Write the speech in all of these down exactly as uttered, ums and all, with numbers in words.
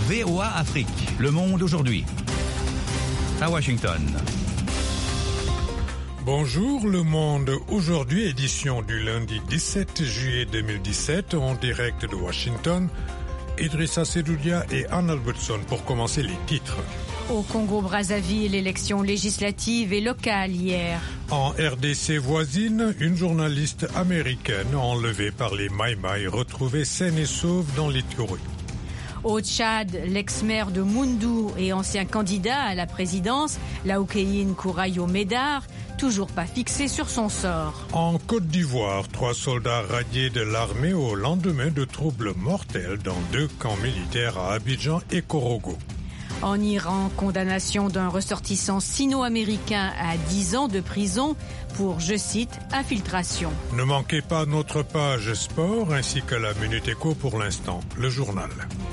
V O A Afrique, Le Monde aujourd'hui. À Washington. Bonjour Le Monde aujourd'hui, édition du lundi dix-sept juillet deux mille dix-sept, en direct de Washington. Idrissa Sedoudia et Anne Albertson pour commencer les titres. Au Congo-Brazzaville, élections législatives et locales hier. En R D C voisine, une journaliste américaine enlevée par les Maïmaï retrouvée saine et sauve dans l'Ituri. Au Tchad, l'ex-maire de Moundou et ancien candidat à la présidence, Laoukéine Kourayo Médard, toujours pas fixé sur son sort. En Côte d'Ivoire, trois soldats radiés de l'armée au lendemain de troubles mortels dans deux camps militaires à Abidjan et Korogo. En Iran, condamnation d'un ressortissant sino-américain à dix ans de prison pour, je cite, infiltration. Ne manquez pas notre page sport ainsi que la Minute Éco pour l'instant, le journal.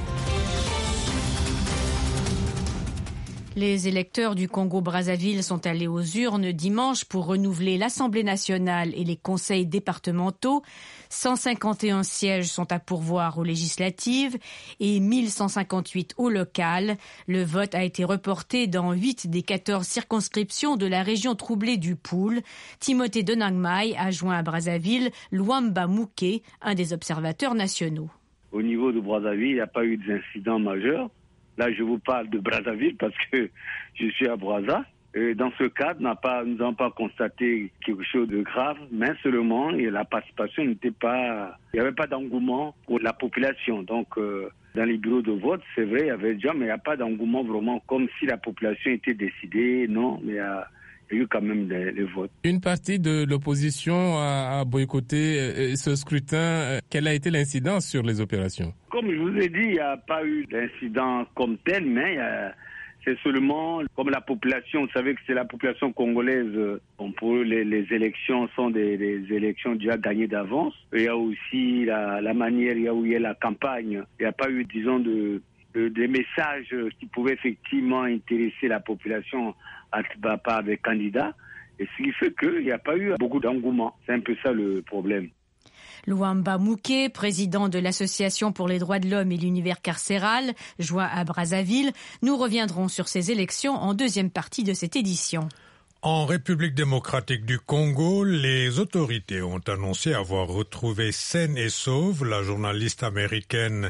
Les électeurs du Congo-Brazzaville sont allés aux urnes dimanche pour renouveler l'Assemblée nationale et les conseils départementaux. cent cinquante et un sièges sont à pourvoir aux législatives et mille cent cinquante-huit aux locales. Le vote a été reporté dans huit des quatorze circonscriptions de la région troublée du Poul. Timothée Denangmai a joint à Brazzaville Luamba Mouké, un des observateurs nationaux. Au niveau de Brazzaville, il n'y a pas eu d'incident majeur. Là, je vous parle de Brazzaville parce que je suis à Brazza. Et dans ce cadre, n'a pas, nous n'avons pas constaté quelque chose de grave, mais seulement et la participation n'était pas... Il n'y avait pas d'engouement pour la population. Donc, euh, dans les bureaux de vote, c'est vrai, il y avait déjà, mais il n'y a pas d'engouement vraiment comme si la population était décidée. Non, mais il y a... Il y a eu quand même des, des votes. Une partie de l'opposition a, a boycotté ce scrutin. Quelle a été l'incidence sur les opérations? Comme je vous ai dit, il n'y a pas eu d'incident comme tel, mais il y a, c'est seulement comme la population, vous savez que c'est la population congolaise. Bon, pour eux, les, les élections sont des, des élections déjà gagnées d'avance. Il y a aussi la, la manière, il y a où il y a la campagne. Il n'y a pas eu, disons, de, de, des messages qui pouvaient effectivement intéresser la population à pas avec candidat, et ce qui fait qu'il n'y a pas eu beaucoup d'engouement. C'est un peu ça le problème. Luamba Mouké, président de l'Association pour les droits de l'homme et l'univers carcéral, joint à Brazzaville. Nous reviendrons sur ces élections en deuxième partie de cette édition. En République démocratique du Congo, les autorités ont annoncé avoir retrouvé saine et sauve la journaliste américaine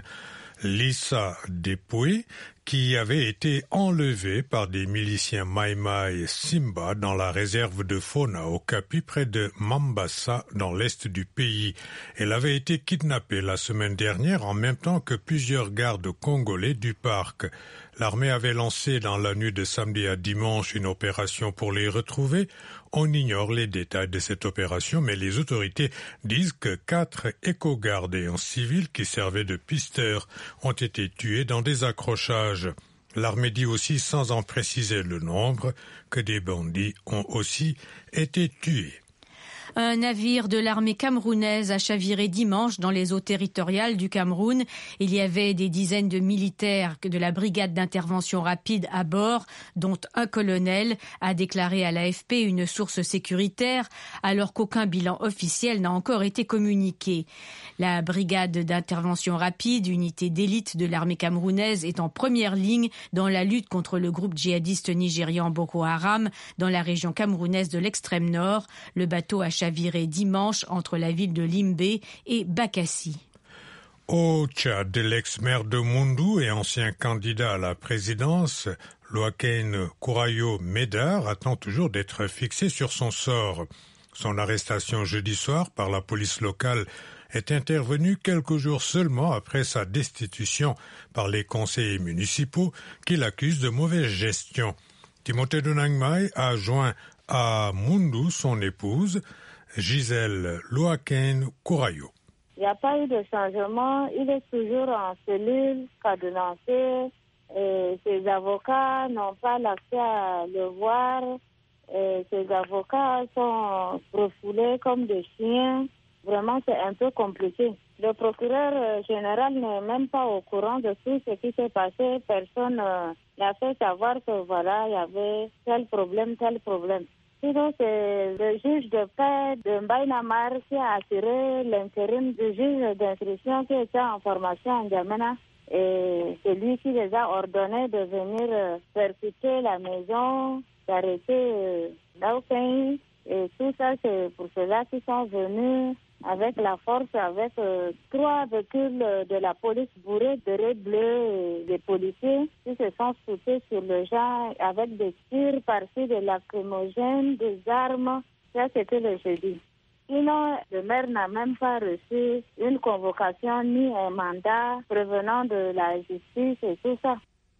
Lisa Depuis, qui avait été enlevée par des miliciens Maïmaï Simba dans la réserve de Fona au Capi près de Mambasa dans l'est du pays. Elle avait été kidnappée la semaine dernière en même temps que plusieurs gardes congolais du parc. L'armée avait lancé dans la nuit de samedi à dimanche une opération pour les retrouver. On ignore les détails de cette opération, mais les autorités disent que quatre éco-gardes et un civil qui servaient de pisteurs ont été tués dans des accrochages. L'armée dit aussi, sans en préciser le nombre, que des bandits ont aussi été tués. Un navire de l'armée camerounaise a chaviré dimanche dans les eaux territoriales du Cameroun. Il y avait des dizaines de militaires de la brigade d'intervention rapide à bord, dont un colonel, a déclaré à l'A F P une source sécuritaire, alors qu'aucun bilan officiel n'a encore été communiqué. La brigade d'intervention rapide, unité d'élite de l'armée camerounaise, est en première ligne dans la lutte contre le groupe djihadiste nigérian Boko Haram dans la région camerounaise de l'extrême nord. Le bateau a chaviré dimanche entre la ville de Limbé et Bakassi. Au Tchad, l'ex-maire de Moundou et ancien candidat à la présidence, Laoukéine Kourayo Médard, attend toujours d'être fixé sur son sort. Son arrestation jeudi soir par la police locale est intervenue quelques jours seulement après sa destitution par les conseillers municipaux qui l'accusent de mauvaise gestion. Timothée Denangmai a joint à Moundou son épouse, Gisèle Laoukéine Kourayo. Il n'y a pas eu de changement, il est toujours en cellule, cadenassé, et ses avocats n'ont pas l'accès à le voir, et ses avocats sont refoulés comme des chiens. Vraiment, c'est un peu compliqué. Le procureur général n'est même pas au courant de tout ce qui s'est passé. Personne euh, n'a fait savoir que voilà, il y avait tel problème, tel problème. Sinon, c'est le juge de paix de Mbaïnamar qui a assuré l'intérim du juge d'instruction qui était en formation en N'Djamena. Et c'est lui qui les a ordonnés de venir euh, percuter la maison, d'arrêter euh, Daoukeng. Et tout ça, c'est pour cela qu'ils sont venus avec la force, avec euh, trois véhicules de la police bourrés de raies bleues et des policiers qui se sont foutés sur le gens avec des tirs par-ci, des lacrymogènes, des armes. Ça, c'était le jeudi. Sinon, le maire n'a même pas reçu une convocation ni un mandat prévenant de la justice et tout ça.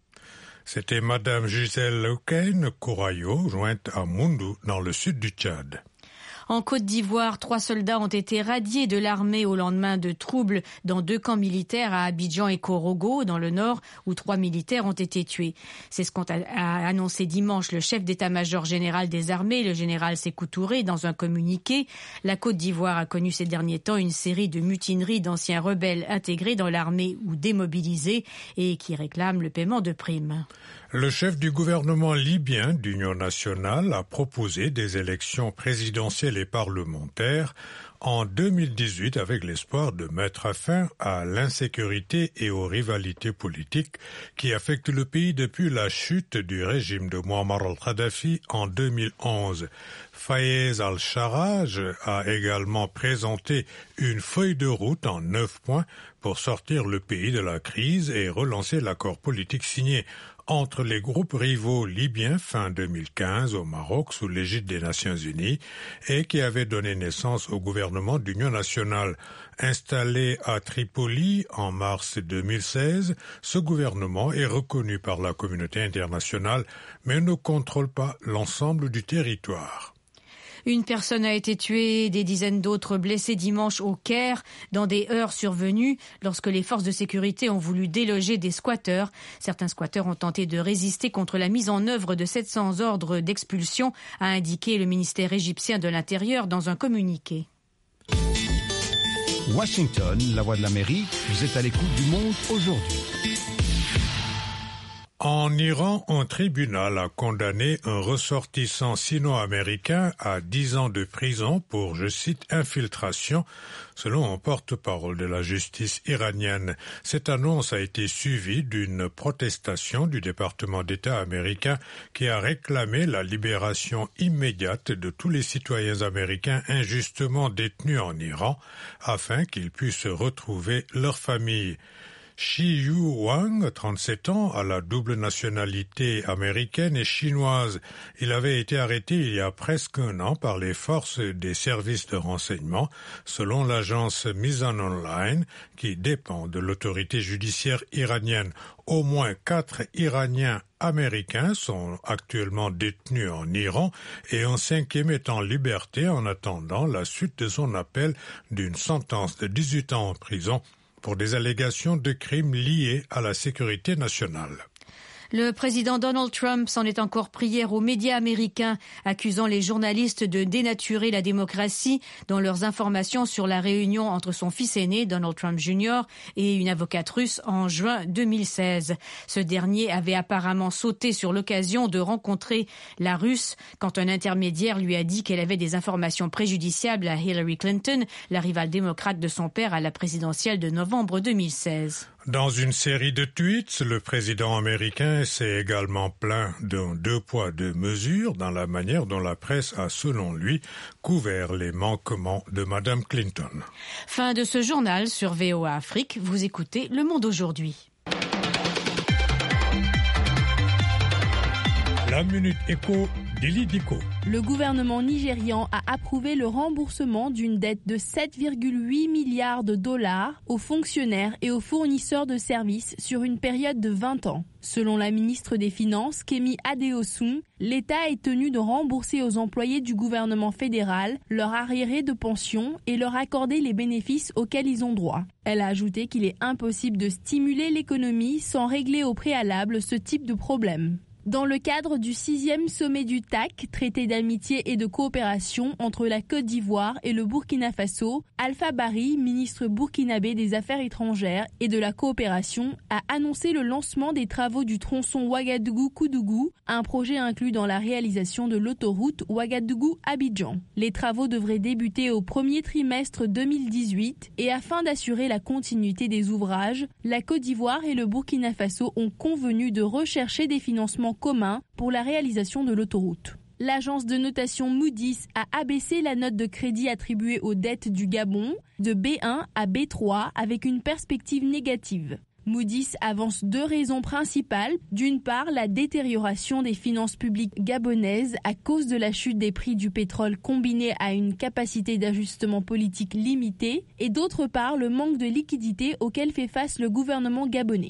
C'était Madame Gisèle Lequesne Kourayo, jointe à Moundou, dans le sud du Tchad. En Côte d'Ivoire, trois soldats ont été radiés de l'armée au lendemain de troubles dans deux camps militaires à Abidjan et Korogo, dans le nord, où trois militaires ont été tués. C'est ce qu'a annoncé dimanche le chef d'état-major général des armées, le général Sékou Touré, dans un communiqué. La Côte d'Ivoire a connu ces derniers temps une série de mutineries d'anciens rebelles intégrés dans l'armée ou démobilisés et qui réclament le paiement de primes. Le chef du gouvernement libyen d'Union nationale a proposé des élections présidentielles et parlementaires en deux mille dix-huit avec l'espoir de mettre fin à l'insécurité et aux rivalités politiques qui affectent le pays depuis la chute du régime de Muammar al-Kadhafi en deux mille onze. Fayez al-Sarraj a également présenté une feuille de route en neuf points pour sortir le pays de la crise et relancer l'accord politique signé entre les groupes rivaux libyens fin deux mille quinze au Maroc sous l'égide des Nations Unies et qui avait donné naissance au gouvernement d'union nationale. Installé à Tripoli en mars deux mille seize, ce gouvernement est reconnu par la communauté internationale mais ne contrôle pas l'ensemble du territoire. Une personne a été tuée, des dizaines d'autres blessées dimanche au Caire dans des heurts survenus lorsque les forces de sécurité ont voulu déloger des squatteurs. Certains squatteurs ont tenté de résister contre la mise en œuvre de sept cents ordres d'expulsion, a indiqué le ministère égyptien de l'Intérieur dans un communiqué. Washington, la voix de l'Amérique, vous êtes à l'écoute du Monde aujourd'hui. En Iran, un tribunal a condamné un ressortissant sino-américain à dix ans de prison pour, je cite, infiltration, selon un porte-parole de la justice iranienne. Cette annonce a été suivie d'une protestation du département d'État américain qui a réclamé la libération immédiate de tous les citoyens américains injustement détenus en Iran afin qu'ils puissent retrouver leur famille. Shi Yu Wang, trente-sept ans, a la double nationalité américaine et chinoise. Il avait été arrêté il y a presque un an par les forces des services de renseignement, selon l'agence Mizan Online, qui dépend de l'autorité judiciaire iranienne. Au moins quatre Iraniens américains sont actuellement détenus en Iran et un cinquième est en liberté en attendant la suite de son appel d'une sentence de dix-huit ans en prison pour des allégations de crimes liés à la sécurité nationale. Le président Donald Trump s'en est encore pris hier aux médias américains, accusant les journalistes de dénaturer la démocratie dans leurs informations sur la réunion entre son fils aîné, Donald Trump junior, et une avocate russe en juin deux mille seize. Ce dernier avait apparemment sauté sur l'occasion de rencontrer la Russe quand un intermédiaire lui a dit qu'elle avait des informations préjudiciables à Hillary Clinton, la rivale démocrate de son père à la présidentielle de novembre deux mille seize. Dans une série de tweets, le président américain s'est également plaint d'un deux poids deux mesures dans la manière dont la presse a, selon lui, couvert les manquements de Madame Clinton. Fin de ce journal sur V O A Afrique. Vous écoutez Le Monde aujourd'hui. La Minute Éco d'Ili Diko. Le gouvernement nigérian a approuvé le remboursement d'une dette de sept virgule huit milliards de dollars aux fonctionnaires et aux fournisseurs de services sur une période de vingt ans. Selon la ministre des Finances, Kemi Adeosun, l'État est tenu de rembourser aux employés du gouvernement fédéral leur arriéré de pension et leur accorder les bénéfices auxquels ils ont droit. Elle a ajouté qu'il est impossible de stimuler l'économie sans régler au préalable ce type de problème. Dans le cadre du sixième sommet du T A C, traité d'amitié et de coopération entre la Côte d'Ivoire et le Burkina Faso, Alpha Bari, ministre burkinabé des Affaires étrangères et de la coopération, a annoncé le lancement des travaux du tronçon Ouagadougou-Koudougou, un projet inclus dans la réalisation de l'autoroute Ouagadougou-Abidjan. Les travaux devraient débuter au premier trimestre deux mille dix-huit et afin d'assurer la continuité des ouvrages, la Côte d'Ivoire et le Burkina Faso ont convenu de rechercher des financements commun pour la réalisation de l'autoroute. L'agence de notation Moody's a abaissé la note de crédit attribuée aux dettes du Gabon de B un à B trois avec une perspective négative. Moody's avance deux raisons principales. D'une part, la détérioration des finances publiques gabonaises à cause de la chute des prix du pétrole combinée à une capacité d'ajustement politique limitée et d'autre part, le manque de liquidité auquel fait face le gouvernement gabonais.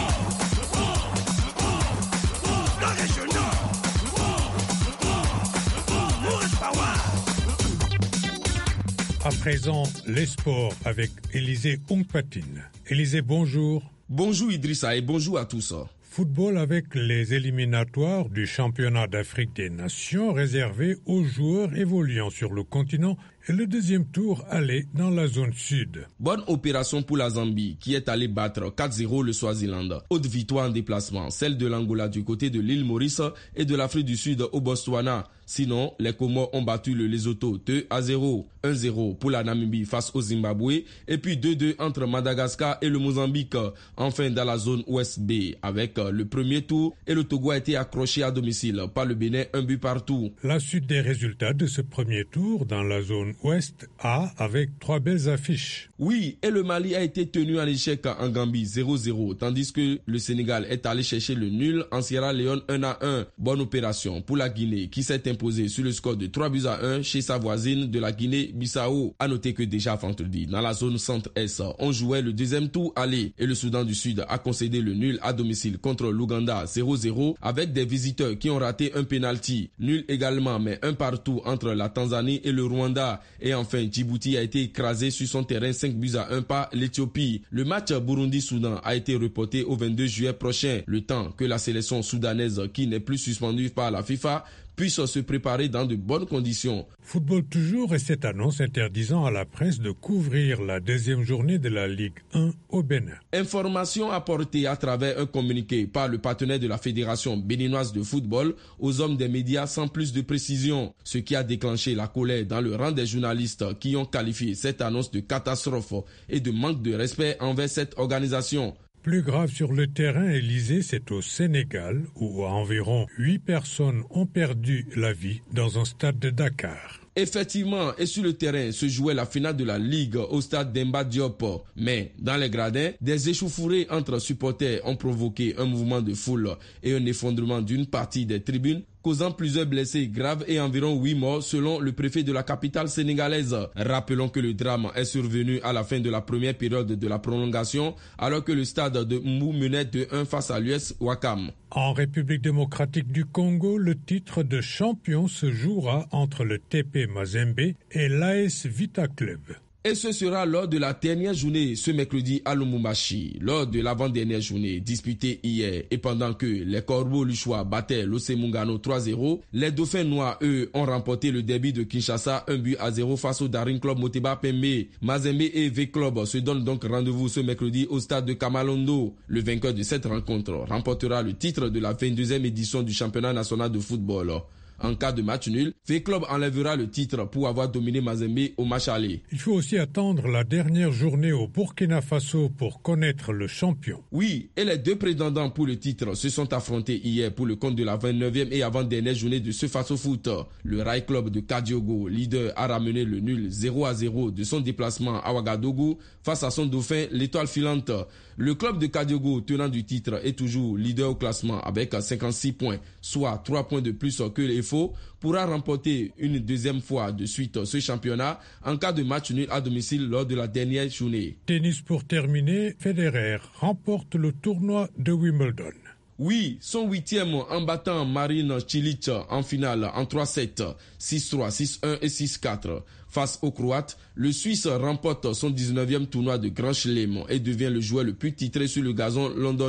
À présent, les sports avec Élisée Ongpatine. Élisée, bonjour. Bonjour Idrissa et bonjour à tous. Football avec les éliminatoires du championnat d'Afrique des Nations réservés aux joueurs évoluant sur le continent et le deuxième tour aller dans la zone sud. Bonne opération pour la Zambie qui est allée battre quatre zéro le Swaziland. Haute victoire en déplacement, celle de l'Angola du côté de l'île Maurice et de l'Afrique du Sud au Botswana. Sinon, les Comores ont battu le Lesotho deux à zéro. un zéro pour la Namibie face au Zimbabwe et puis deux deux entre Madagascar et le Mozambique. Enfin dans la zone ouest B avec le premier tour et le Togo a été accroché à domicile par le Bénin un but partout. La suite des résultats de ce premier tour dans la zone ouest A avec trois belles affiches. Oui, et le Mali a été tenu en échec en Gambie zéro zéro tandis que le Sénégal est allé chercher le nul en Sierra Leone un à un. Bonne opération pour la Guinée qui s'est imposée sur le score de trois buts à un chez sa voisine de la Guinée-Bissau. A noter que déjà vendredi, dans la zone centre-est, on jouait le deuxième tour aller et le Soudan du Sud a concédé le nul à domicile contre l'Ouganda zéro zéro avec des visiteurs qui ont raté un penalty. Nul également mais un partout entre la Tanzanie et le Rwanda. Et enfin, Djibouti a été écrasé sur son terrain cinq buts à un par l'Éthiopie. Le match Burundi-Soudan a été reporté au vingt-deux juillet prochain, le temps que la sélection soudanaise, qui n'est plus suspendue par la FIFA, puisse se préparer dans de bonnes conditions. Football toujours et cette annonce interdisant à la presse de couvrir la deuxième journée de la Ligue un au Bénin. Information apportée à travers un communiqué par le partenaire de la Fédération béninoise de football aux hommes des médias sans plus de précision, ce qui a déclenché la colère dans le rang des journalistes qui ont qualifié cette annonce de catastrophe et de manque de respect envers cette organisation. Plus grave sur le terrain, Élysée, c'est au Sénégal où environ huit personnes ont perdu la vie dans un stade de Dakar. Effectivement, et sur le terrain se jouait la finale de la Ligue au stade Demba Diop. Mais dans les gradins, des échauffourées entre supporters ont provoqué un mouvement de foule et un effondrement d'une partie des tribunes, causant plusieurs blessés graves et environ huit morts selon le préfet de la capitale sénégalaise. Rappelons que le drame est survenu à la fin de la première période de la prolongation alors que le stade de Mbou menait deux un face à l'U S Ouakam. En République démocratique du Congo, le titre de champion se jouera entre le T P Mazembe et l'A S Vita Club. Et ce sera lors de la dernière journée ce mercredi à Lubumbashi, lors de l'avant-dernière journée disputée hier. Et pendant que les Corbeaux Luchois battaient l'O C Mungano trois zéro, les Dauphins Noirs, eux, ont remporté le derby de Kinshasa un but à zéro face au Daring Club Moteba Pembe. Mazembe et V-Club se donnent donc rendez-vous ce mercredi au stade de Kamalondo. Le vainqueur de cette rencontre remportera le titre de la vingt-deuxième édition du championnat national de football. En cas de match nul, V-Club enlèvera le titre pour avoir dominé Mazembe au match aller. Il faut aussi attendre la dernière journée au Burkina Faso pour connaître le champion. Oui, et les deux prétendants pour le titre se sont affrontés hier pour le compte de la vingt-neuvième et avant-dernière journée de ce Faso Foot. Le Rail Club de Kadiogo, leader, a ramené le nul zéro à zéro de son déplacement à Ouagadougou face à son dauphin, l'Étoile Filante. Le club de Kadiogo, tenant du titre, est toujours leader au classement avec cinquante-six points, soit trois points de plus que les faux, pourra remporter une deuxième fois de suite ce championnat en cas de match nul à domicile lors de la dernière journée. Tennis pour terminer, Federer remporte le tournoi de Wimbledon. Oui, son huitième en battant Marina Cilic en finale en trois sept, six trois, six un et six quatre. Face aux Croates, le Suisse remporte son dix-neuvième tournoi de Grand Chelem et devient le joueur le plus titré sur le gazon londonien.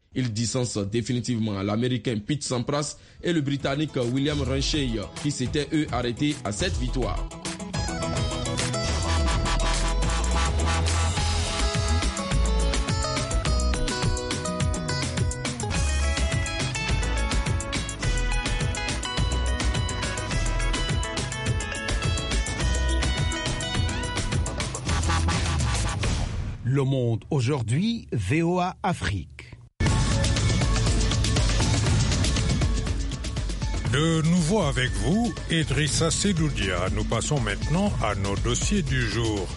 Il distance définitivement l'Américain Pete Sampras et le Britannique William Renshaw, qui s'étaient eux arrêtés à sept victoires. Le Monde aujourd'hui, V O A Afrique. De nouveau avec vous, Idrissa Sedoudia. Nous passons maintenant à nos dossiers du jour.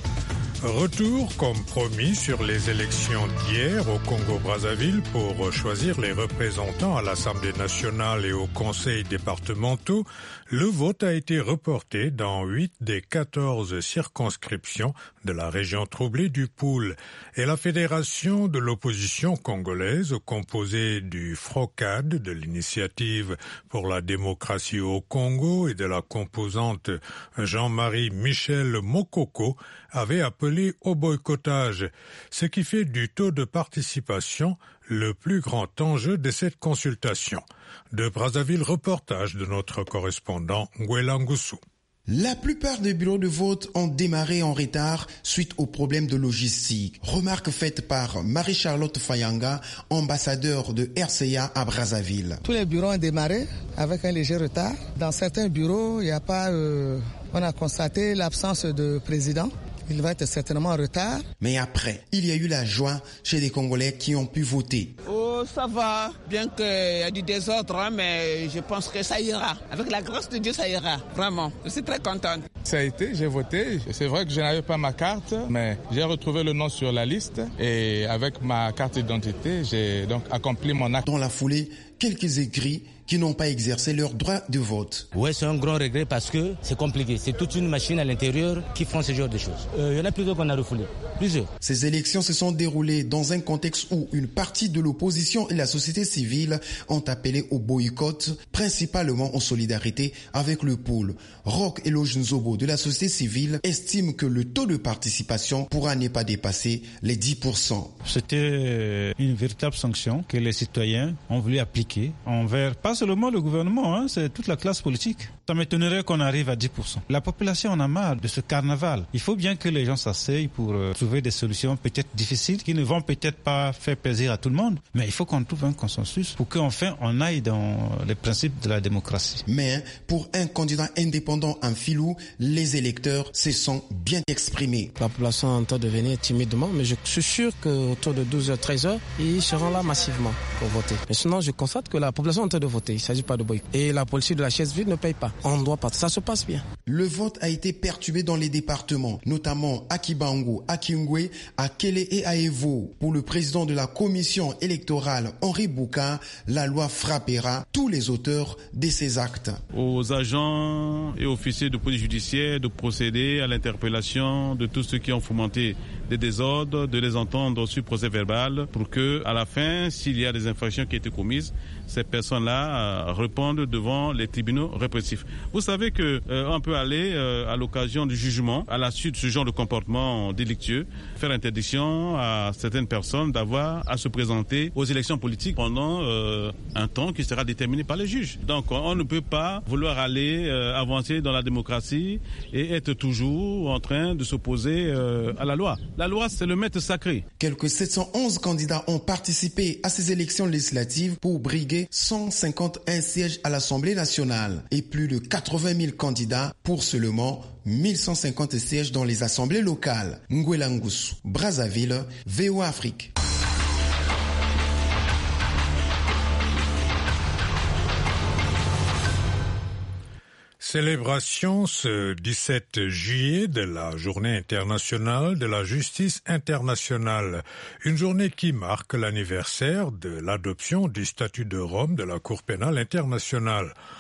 Retour, comme promis, sur les élections d'hier au Congo-Brazzaville pour choisir les représentants à l'Assemblée nationale et aux conseils départementaux. Le vote a été reporté dans huit des quatorze circonscriptions de la région troublée du Poul. Et la fédération de l'opposition congolaise, composée du FROCAD, de l'Initiative pour la démocratie au Congo et de la composante Jean-Marie Michel Mokoko, avait appelé au boycottage, ce qui fait du taux de participation le plus grand enjeu de cette consultation. De Brazzaville, reportage de notre correspondant Ngwela Ngusu. La plupart des bureaux de vote ont démarré en retard suite aux problèmes de logistique. Remarque faite par Marie-Charlotte Fayanga, ambassadeur de R C A à Brazzaville. Tous les bureaux ont démarré avec un léger retard. Dans certains bureaux, il n'y a pas, euh, on a constaté l'absence de président. Il va être certainement en retard. Mais après, il y a eu la joie chez les Congolais qui ont pu voter. Oh, ça va. Bien qu'il y a du désordre, hein, mais je pense que ça ira. Avec la grâce de Dieu, ça ira. Vraiment. Je suis très contente. Ça a été, j'ai voté. C'est vrai que je n'avais pas ma carte, mais j'ai retrouvé le nom sur la liste. Et avec ma carte d'identité, j'ai donc accompli mon acte. Dans la foulée, quelques aigris qui n'ont pas exercé leur droit de vote. Oui, c'est un grand regret parce que c'est compliqué. C'est toute une machine à l'intérieur qui font ce genre de choses. Euh, il y en a plusieurs qu'on a refoulés. Plusieurs. Ces élections se sont déroulées dans un contexte où une partie de l'opposition et la société civile ont appelé au boycott, principalement en solidarité avec le pôle. Roch Eloge Nzobo de la société civile estime que le taux de participation pourra ne pas dépasser les dix pour cent. C'était une véritable sanction que les citoyens ont voulu appliquer envers pas seulement le gouvernement, hein, c'est toute la classe politique. Ça m'étonnerait qu'on arrive à dix pour cent. La population en a marre de ce carnaval. Il faut bien que les gens s'asseyent pour euh, trouver des solutions peut-être difficiles qui ne vont peut-être pas faire plaisir à tout le monde, mais il faut qu'on trouve un consensus pour qu'enfin on aille dans les principes de la démocratie. Mais pour un candidat indépendant en filou, les électeurs se sont bien exprimés. La population est en train de venir timidement, mais je suis sûr qu'autour de douze heures, treize heures, ils seront là massivement pour voter. Mais sinon, je constate que la population est en train de voter. Il ne s'agit pas de boycott. Et la police de la chaise vide ne paye pas. On doit pas. Ça se passe bien. Le vote a été perturbé dans les départements, notamment à Kibango, à Kingwe, à Kele et à Evo. Pour le président de la commission électorale, Henri Bouka, la loi frappera tous les auteurs de ces actes. Aux agents et officiers de police judiciaire de procéder à l'interpellation de tous ceux qui ont fomenté des désordres, de les entendre sur procès verbal pour que, à la fin, s'il y a des infractions qui ont été commises, ces personnes-là euh, répondent devant les tribunaux répressifs. Vous savez que euh, on peut aller euh, à l'occasion du jugement, à la suite de ce genre de comportement délictueux, faire interdiction à certaines personnes d'avoir à se présenter aux élections politiques pendant euh, un temps qui sera déterminé par les juges. Donc on ne peut pas vouloir aller euh, avancer dans la démocratie et être toujours en train de s'opposer euh, à la loi. La loi, c'est le maître sacré. Quelques sept cent onze candidats ont participé à ces élections législatives pour briguer cent cinquante et un sièges à l'Assemblée nationale et plus de quatre-vingt mille candidats pour seulement mille cent cinquante sièges dans les assemblées locales. Ngwela Ngusu, Brazzaville, V O A Afrique. Célébration ce dix-sept juillet de la Journée internationale de la justice internationale, une journée qui marque l'anniversaire de l'adoption du statut de Rome de la Cour pénale internationale.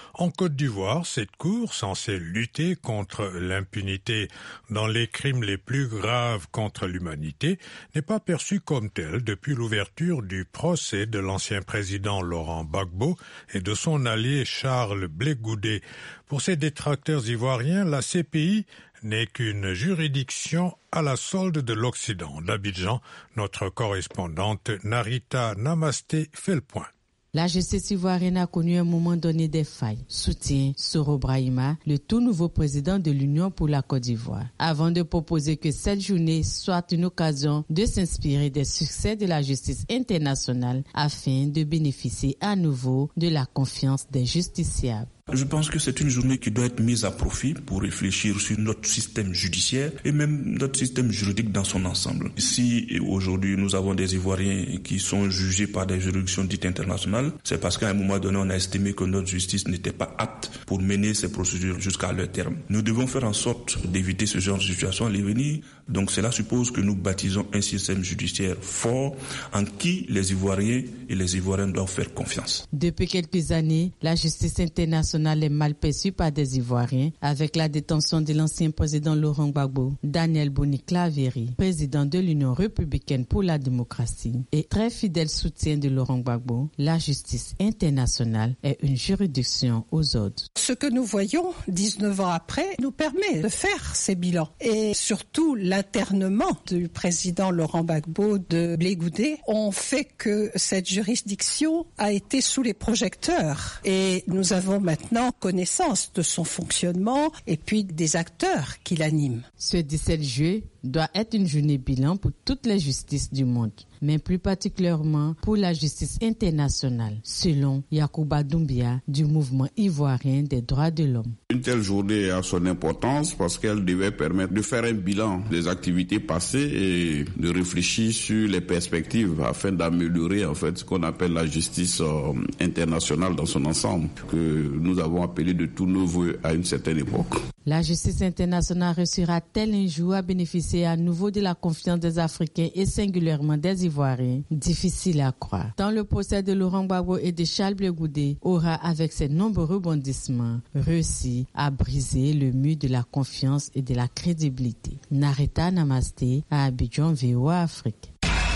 En Côte d'Ivoire, cette cour, censée lutter contre l'impunité dans les crimes les plus graves contre l'humanité, n'est pas perçue comme telle depuis l'ouverture du procès de l'ancien président Laurent Gbagbo et de son allié Charles Blé Goudé. Pour ses détracteurs ivoiriens, la C P I n'est qu'une juridiction à la solde de l'Occident. D'Abidjan, notre correspondante Narita Namasté fait le point. La justice ivoirienne a connu un moment donné des failles, soutient Soro Brahima, le tout nouveau président de l'Union pour la Côte d'Ivoire, avant de proposer que cette journée soit une occasion de s'inspirer des succès de la justice internationale afin de bénéficier à nouveau de la confiance des justiciables. Je pense que c'est une journée qui doit être mise à profit pour réfléchir sur notre système judiciaire et même notre système juridique dans son ensemble. Si aujourd'hui nous avons des Ivoiriens qui sont jugés par des juridictions dites internationales, c'est parce qu'à un moment donné on a estimé que notre justice n'était pas apte pour mener ces procédures jusqu'à leur terme. Nous devons faire en sorte d'éviter ce genre de situation à l'avenir. Donc cela suppose que nous bâtisons un système judiciaire fort en qui les Ivoiriens et les Ivoiriens doivent faire confiance. Depuis quelques années, la justice internationale est mal perçue par des Ivoiriens avec la détention de l'ancien président Laurent Gbagbo, Daniel Boni-Claverie, président de l'Union républicaine pour la démocratie et très fidèle soutien de Laurent Gbagbo. La justice internationale est une juridiction aux ordres. Ce que nous voyons dix-neuf ans après nous permet de faire ces bilans et surtout l'internement du président Laurent Gbagbo de Blé Goudé ont fait que cette juridiction a été sous les projecteurs et nous avons maintenant connaissance de son fonctionnement et puis des acteurs qui l'animent. Ce dix-sept juillet doit être une journée bilan pour toutes les justices du monde, mais plus particulièrement pour la justice internationale, selon Yacouba Doumbia du mouvement ivoirien des droits de l'homme. Une telle journée a son importance parce qu'elle devait permettre de faire un bilan des activités passées et de réfléchir sur les perspectives afin d'améliorer en fait ce qu'on appelle la justice euh, internationale dans son ensemble, que nous avons appelé de tous nos voeux à une certaine époque. La justice internationale réussira-t-elle un jour à bénéficier à nouveau de la confiance des Africains et singulièrement des Ivoiriens? Difficile à croire. Dans le procès de Laurent Gbagbo et de Charles Blé Goudé aura, avec ses nombreux rebondissements, réussi à briser le mur de la confiance et de la crédibilité. Narita Namasté à Abidjan, V O A Afrique.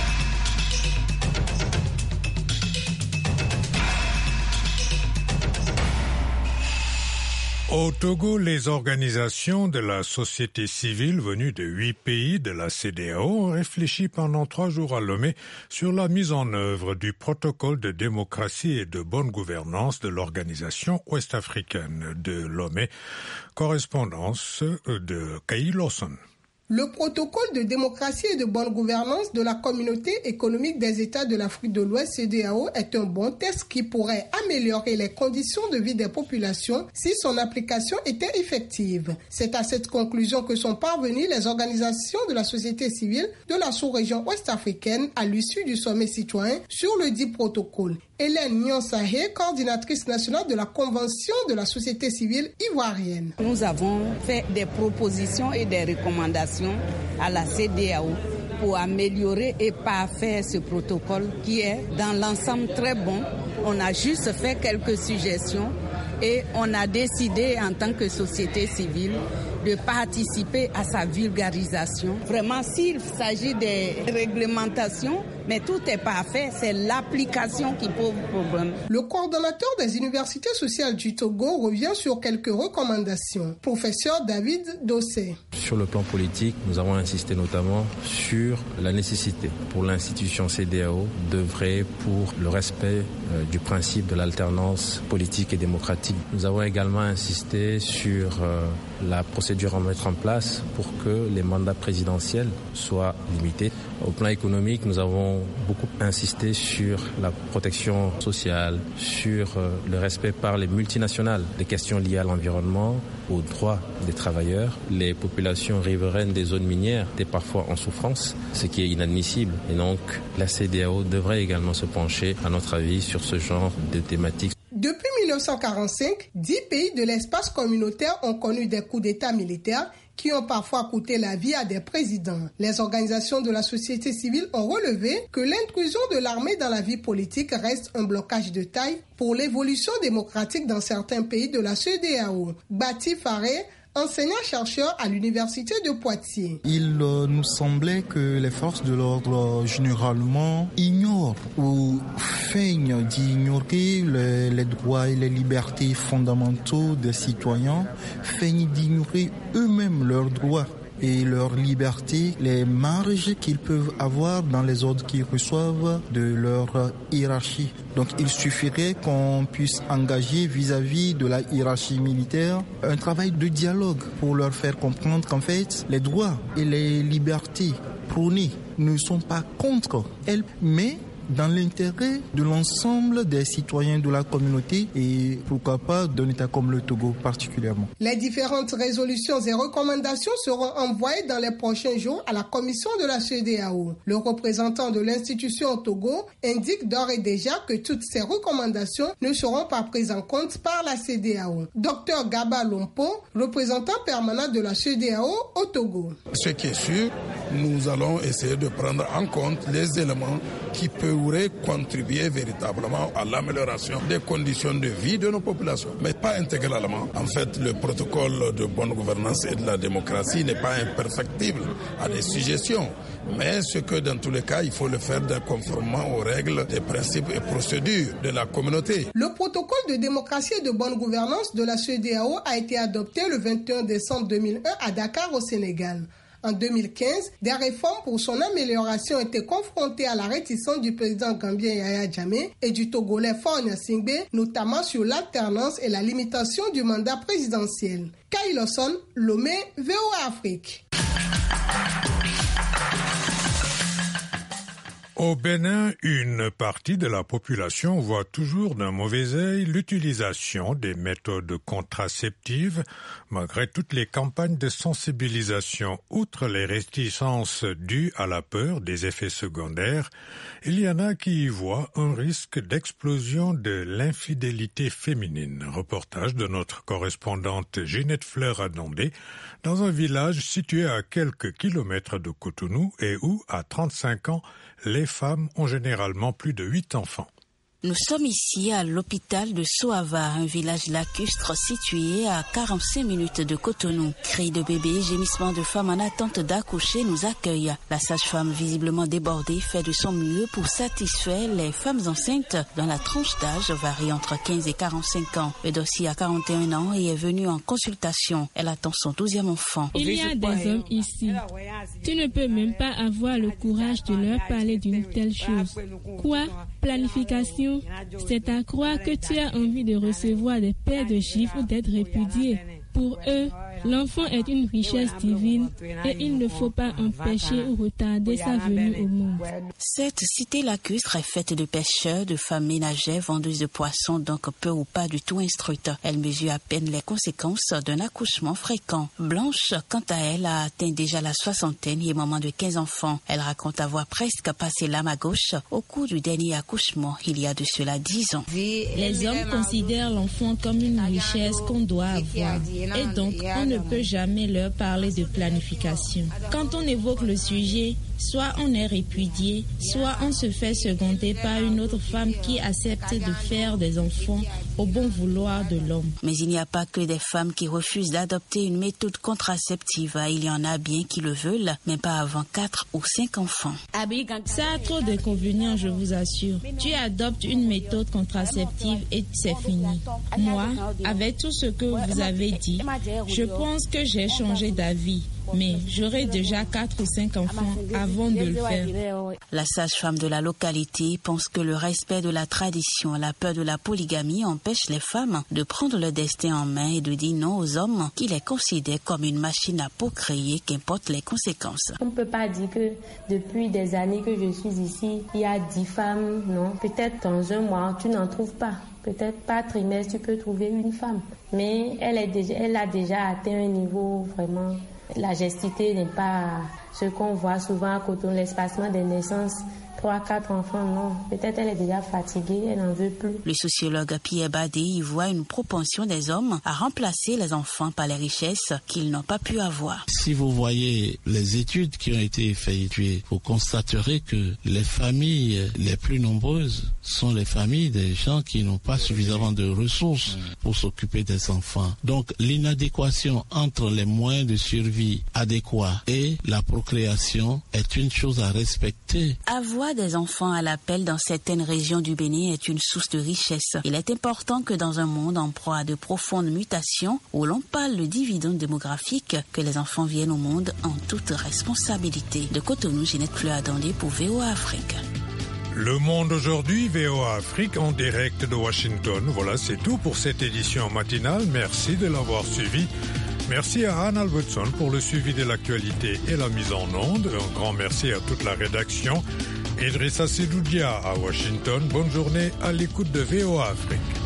Au Togo, les organisations de la société civile venues de huit pays de la C D A O ont réfléchi pendant trois jours à Lomé sur la mise en œuvre du protocole de démocratie et de bonne gouvernance de l'organisation ouest-africaine de Lomé. Correspondance de Kay Lawson. Le protocole de démocratie et de bonne gouvernance de la communauté économique des États de l'Afrique de l'Ouest C D A O est un bon test qui pourrait améliorer les conditions de vie des populations si son application était effective. C'est à cette conclusion que sont parvenues les organisations de la société civile de la sous-région ouest-africaine à l'issue du sommet citoyen sur le dit protocole. Hélène Nyon-Sahé, coordinatrice nationale de la Convention de la société civile ivoirienne. Nous avons fait des propositions et des recommandations à la C D A O pour améliorer et parfaire ce protocole qui est dans l'ensemble très bon. On a juste fait quelques suggestions et on a décidé en tant que société civile de participer à sa vulgarisation. Vraiment, s'il s'agit des réglementations, mais tout est parfait, c'est l'application qui pose problème. Le coordonnateur des universités sociales du Togo revient sur quelques recommandations. Professeur David Dossé. Sur le plan politique, nous avons insisté notamment sur la nécessité pour l'institution C D A O d'œuvrer pour le respect euh, du principe de l'alternance politique et démocratique. Nous avons également insisté sur euh, la procédure à mettre en place pour que les mandats présidentiels soient limités. Au plan économique, nous avons beaucoup insisté sur la protection sociale, sur euh, le respect par les multinationales des questions liées à l'environnement, aux droits des travailleurs. Les populations riveraines des zones minières étaient parfois en souffrance, ce qui est inadmissible. Et donc, la C D A O devrait également se pencher, à notre avis, sur ce genre de thématiques. Depuis mille neuf cent quarante-cinq, dix pays de l'espace communautaire ont connu des coups d'État militaires qui ont parfois coûté la vie à des présidents. Les organisations de la société civile ont relevé que l'intrusion de l'armée dans la vie politique reste un blocage de taille pour l'évolution démocratique dans certains pays de la C E D E A O. Bati Faré, enseignant-chercheur à l'université de Poitiers. Il euh, nous semblait que les forces de l'ordre euh, généralement ignorent ou feignent d'ignorer les, les droits et les libertés fondamentaux des citoyens, feignent d'ignorer eux-mêmes leurs droits et leurs libertés, les marges qu'ils peuvent avoir dans les ordres qu'ils reçoivent de leur hiérarchie. Donc il suffirait qu'on puisse engager vis-à-vis de la hiérarchie militaire un travail de dialogue pour leur faire comprendre qu'en fait les droits et les libertés prônées ne sont pas contre elles, mais dans l'intérêt de l'ensemble des citoyens de la communauté et pourquoi pas d'un État comme le Togo particulièrement. Les différentes résolutions et recommandations seront envoyées dans les prochains jours à la commission de la C E D E A O. Le représentant de l'institution au Togo indique d'ores et déjà que toutes ces recommandations ne seront pas prises en compte par la C E D E A O. Docteur Gaba Lompo, représentant permanent de la C E D E A O au Togo. Ce qui est sûr, nous allons essayer de prendre en compte les éléments qui pourraient contribuer véritablement à l'amélioration des conditions de vie de nos populations, mais pas intégralement. En fait, le protocole de bonne gouvernance et de la démocratie n'est pas imperfectible à des suggestions, mais ce que dans tous les cas, il faut le faire conformément aux règles, des principes et procédures de la communauté. Le protocole de démocratie et de bonne gouvernance de la C E D E A O a été adopté le vingt et un décembre deux mille un à Dakar au Sénégal. En deux mille quinze, des réformes pour son amélioration étaient confrontées à la réticence du président gambien Yahya Jammeh et du Togolais Faure Gnassingbé, notamment sur l'alternance et la limitation du mandat présidentiel. Kay Lawson, Lomé, V O A Afrique. Au Bénin, une partie de la population voit toujours d'un mauvais œil l'utilisation des méthodes contraceptives, malgré toutes les campagnes de sensibilisation. Outre les réticences dues à la peur des effets secondaires, il y en a qui y voient un risque d'explosion de l'infidélité féminine. Reportage de notre correspondante Ginette Fleur-Adondé dans un village situé à quelques kilomètres de Cotonou et où, à trente-cinq ans, les femmes ont généralement plus de huit enfants. Nous sommes ici à l'hôpital de Soava, un village lacustre situé à quarante-cinq minutes de Cotonou. Cris de bébés, gémissements de femmes en attente d'accoucher nous accueillent. La sage-femme, visiblement débordée, fait de son mieux pour satisfaire les femmes enceintes dont la tranche d'âge varie entre quinze et quarante-cinq ans. Eudocie a quarante et un ans et est venue en consultation. Elle attend son douzième enfant. Il y a des hommes ici. Tu ne peux même pas avoir le courage de leur parler d'une telle chose. Quoi? Planification? C'est à croire que tu as envie de recevoir des paires de gifles ou d'être répudié. Pour eux, l'enfant est une richesse divine et il ne faut pas empêcher ou retarder sa venue au monde. Cette cité lacustre est faite de pêcheurs, de femmes ménagères, vendeuses de poissons, donc peu ou pas du tout instruites. Elle mesure à peine les conséquences d'un accouchement fréquent. Blanche, quant à elle, a atteint déjà la soixantaine et est maman de quinze enfants. Elle raconte avoir presque passé l'âme à gauche au cours du dernier accouchement, il y a de cela dix ans. Les hommes considèrent l'enfant comme une richesse qu'on doit avoir. Et donc, on ne peut jamais leur parler de planification. Quand on évoque le sujet, soit on est répudié, soit on se fait seconder par une autre femme qui accepte de faire des enfants au bon vouloir de l'homme. Mais il n'y a pas que des femmes qui refusent d'adopter une méthode contraceptive. Il y en a bien qui le veulent, mais pas avant quatre ou cinq enfants. Ça a trop d'inconvénients, je vous assure. Tu adoptes une méthode contraceptive et c'est fini. Moi, avec tout ce que vous avez dit, je pense que j'ai changé d'avis. Mais j'aurai déjà quatre ou cinq enfants avant de le faire. La sage-femme de la localité pense que le respect de la tradition, la peur de la polygamie empêche les femmes de prendre le destin en main et de dire non aux hommes qui les considèrent comme une machine à procréer, qu'importe les conséquences. On ne peut pas dire que depuis des années que je suis ici, il y a dix femmes, non. Peut-être dans un mois, tu n'en trouves pas. Peut-être par trimestre, tu peux trouver une femme. Mais elle, est déjà, elle a déjà atteint un niveau vraiment... La gestité n'est pas ce qu'on voit souvent à Cotonou, l'espacement des naissances trois, quatre enfants, non. Peut-être elle est déjà fatiguée, elle n'en veut plus. Le sociologue Pierre Badé y voit une propension des hommes à remplacer les enfants par les richesses qu'ils n'ont pas pu avoir. Si vous voyez les études qui ont été effectuées, vous constaterez que les familles les plus nombreuses sont les familles des gens qui n'ont pas suffisamment de ressources pour s'occuper des enfants. Donc l'inadéquation entre les moyens de survie adéquats et la procréation est une chose à respecter. Avoir des enfants à l'appel dans certaines régions du Bénin est une source de richesse. Il est important que dans un monde en proie à de profondes mutations, où l'on parle de dividendes démographiques, que les enfants viennent au monde en toute responsabilité. De Cotonou, Ginette Fleur-Adandé pour V O A Afrique. Le Monde aujourd'hui, V O A Afrique en direct de Washington. Voilà, c'est tout pour cette édition matinale. Merci de l'avoir suivi. Merci à Anne Albertson pour le suivi de l'actualité et la mise en onde. Un grand merci à toute la rédaction. Idrissa Sedoudia à Washington. Bonne journée à l'écoute de V O A Afrique.